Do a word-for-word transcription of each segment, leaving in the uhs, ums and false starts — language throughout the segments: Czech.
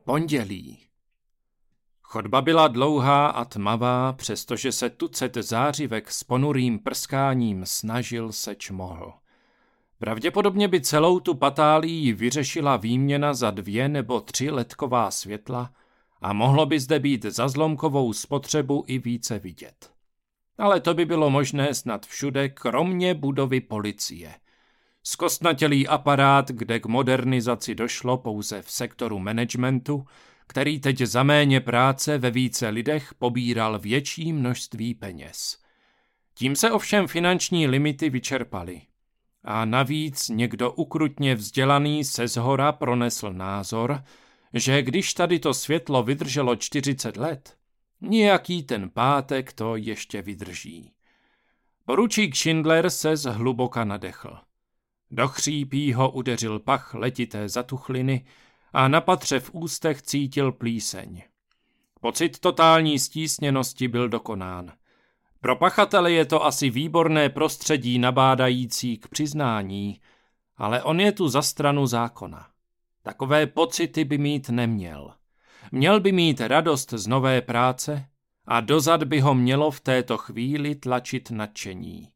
Pondělí. Chodba byla dlouhá a tmavá, přestože se tucet zářivek s ponurým prskáním snažil seč mohl. Pravděpodobně by celou tu patálii vyřešila výměna za dvě nebo tři ledková světla a mohlo by zde být za zlomkovou spotřebu i více vidět. Ale to by bylo možné snad všude, kromě budovy policie. Zkostnatělý aparát, kde k modernizaci došlo pouze v sektoru managementu, který teď za méně práce ve více lidech pobíral větší množství peněz. Tím se ovšem finanční limity vyčerpaly. A navíc někdo ukrutně vzdělaný se zhora pronesl názor, že když tady to světlo vydrželo čtyřicet let, nějaký ten pátek to ještě vydrží. Poručík Schindler se zhluboka nadechl. Do chřípí ho udeřil pach letité zatuchliny a na patře v ústech cítil plíseň. Pocit totální stísněnosti byl dokonán. Pro pachatele je to asi výborné prostředí nabádající k přiznání, ale on je tu za stranu zákona. Takové pocity by mít neměl. Měl by mít radost z nové práce a dozad by ho mělo v této chvíli tlačit nadšení.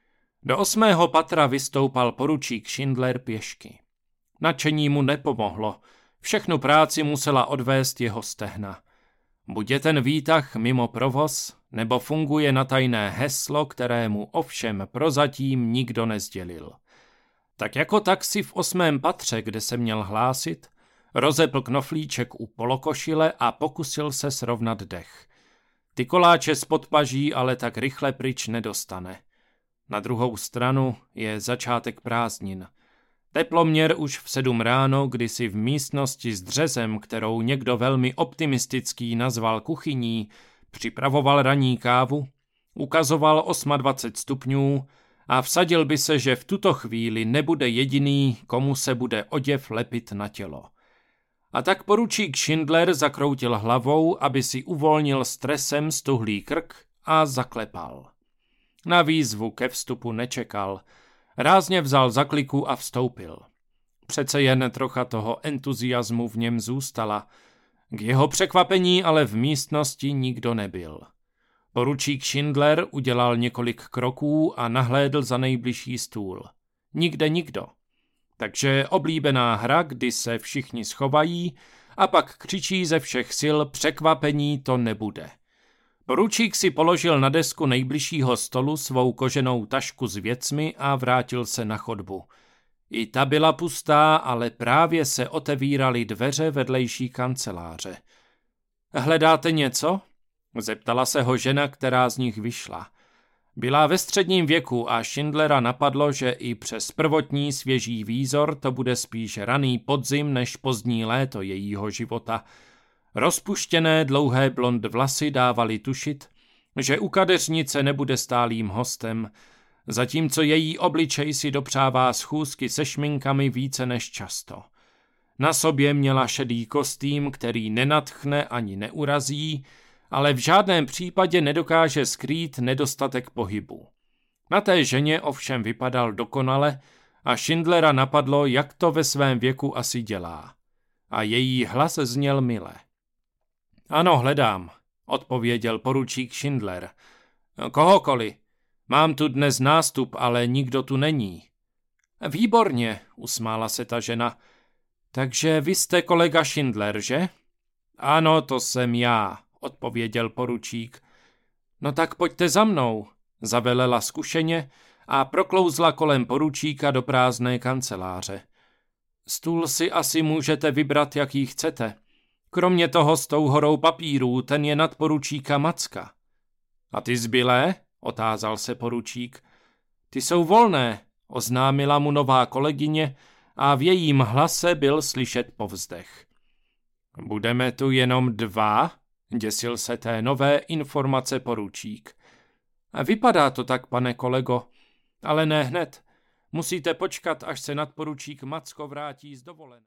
Do osmého patra vystoupal poručík Schindler pěšky. Nadšení mu nepomohlo, všechnu práci musela odvést jeho stehna. Buď je ten výtah mimo provoz, nebo funguje na tajné heslo, kterému ovšem prozatím nikdo nezdělil. Tak jako taxi v osmém patře, kde se měl hlásit, rozepl knoflíček u polokošile a pokusil se srovnat dech. Ty koláče z podpaží ale tak rychle pryč nedostane. Na druhou stranu je začátek prázdnin. Teploměr už v sedm ráno, kdy si v místnosti s dřezem, kterou někdo velmi optimistický nazval kuchyní, připravoval ranní kávu, ukazoval dvacet osm stupňů a vsadil by se, že v tuto chvíli nebude jediný, komu se bude oděv lepit na tělo. A tak poručík Schindler zakroutil hlavou, aby si uvolnil stresem stuhlý krk a zaklepal. Na výzvu ke vstupu nečekal. Rázně vzal zakliku a vstoupil. Přece jen trocha toho entuziasmu v něm zůstala. K jeho překvapení ale v místnosti nikdo nebyl. Poručík Schindler udělal několik kroků a nahlédl za nejbližší stůl. Nikde nikdo. Takže oblíbená hra, kdy se všichni schovají a pak křičí ze všech sil: překvapení to nebude. Poručík si položil na desku nejbližšího stolu svou koženou tašku s věcmi a vrátil se na chodbu. I ta byla pustá, ale právě se otevíraly dveře vedlejší kanceláře. Hledáte něco? Zeptala se ho žena, která z nich vyšla. Byla ve středním věku a Schindlera napadlo, že i přes prvotní svěží výzor to bude spíš raný podzim než pozdní léto jejího života. Rozpuštěné dlouhé blond vlasy dávaly tušit, že u kadeřnice nebude stálým hostem, zatímco její obličej si dopřává schůzky se šminkami více než často. Na sobě měla šedý kostým, který nenadchne ani neurazí, ale v žádném případě nedokáže skrýt nedostatek pohybu. Na té ženě ovšem vypadal dokonale a Schindlera napadlo, jak to ve svém věku asi dělá. A její hlas zněl mile. Ano, hledám, odpověděl poručík Schindler. Kohokoliv. Mám tu dnes nástup, ale nikdo tu není. Výborně, usmála se ta žena. Takže vy jste kolega Schindler, že? Ano, to jsem já, odpověděl poručík. No tak pojďte za mnou, zavelela zkušeně a proklouzla kolem poručíka do prázdné kanceláře. Stůl si asi můžete vybrat, jaký chcete. Kromě toho s tou horou papírů, ten je nad poručíka Macka. A ty zbylé? Otázal se poručík. Ty jsou volné, oznámila mu nová kolegyně a v jejím hlase byl slyšet povzdech. Budeme tu jenom dva? Děsil se té nové informace poručík. Vypadá to tak, pane kolego, ale ne hned. Musíte počkat, až se nadporučík Macko vrátí z dovolené.